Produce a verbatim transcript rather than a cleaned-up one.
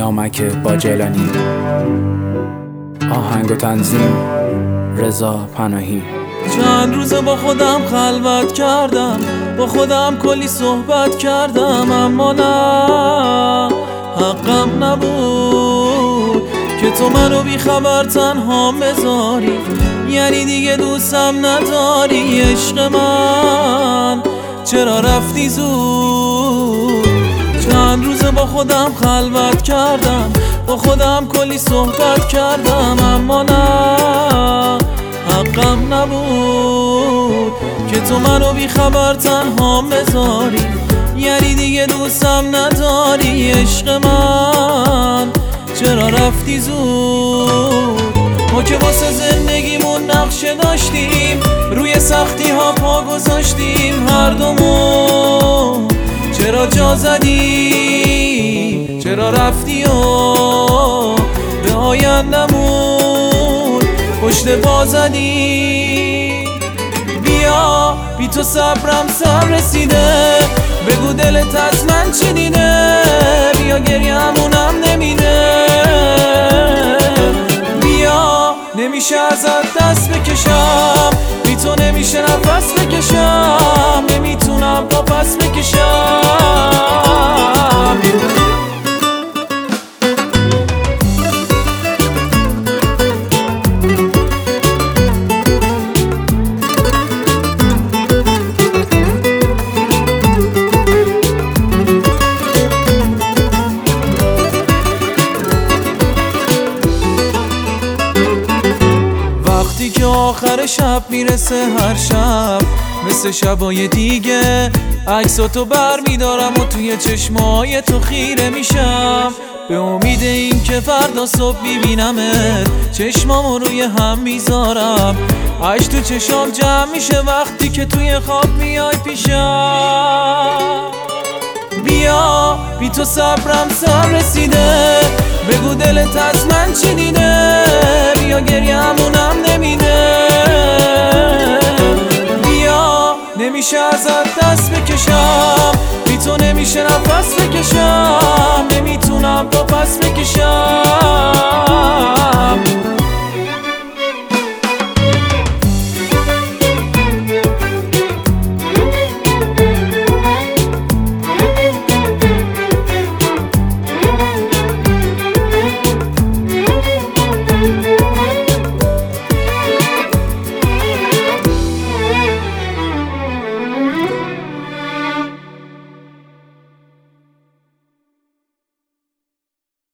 نامک باجلانی. آهنگ و تنظیم رضا پناهی. چند روزه با خودم خلوت کردم، با خودم کلی صحبت کردم، اما نه حقم نبود که تو منو بی خبر تنها بذاری. یعنی دیگه دوستم نداری عشق من، چرا رفتی زود؟ چند روزه با خودم خلوت کردم، با خودم کلی صحبت کردم، اما نه حقم نبود که تو منو بی خبر تنها بذاری. یعنی دیگه دوستم نداری عشق من، چرا رفتی زود؟ ما که واسه زندگیمون نقشه داشتیم، روی سختی ها پا گذاشتیم هر دومون، چرا جا زدی؟ چرا رفتی و به آیندمون پشت پا زدی؟ بیا بی تو صبرم سر رسیده، بگو دلت از من چی دیده، بیا گریه‌مونم نمیده. بیا نمیشه ازت دست بکشم، بی تو نمیشه نفس بکشم، نمیتونم پا پس بکشم. وقتی که آخر شب میرسه هر شب مثل شبای دیگه، عکساتو بر میدارم و توی چشمای تو خیره میشم، به امید این که فردا صبح میبینمت، چشمامو روی هم میذارم، عشق تو چشام جمع میشه وقتی که توی خواب میای پیشم. بیا بی تو صبرم سر رسیده، بگو دلت از من چی دیده، بیا گریه‌مونم نمیده. بیا نمیشه ازت دست بکشم، بی تو نمیشه نفس بکشم، نمیتونم پا پس بکشم.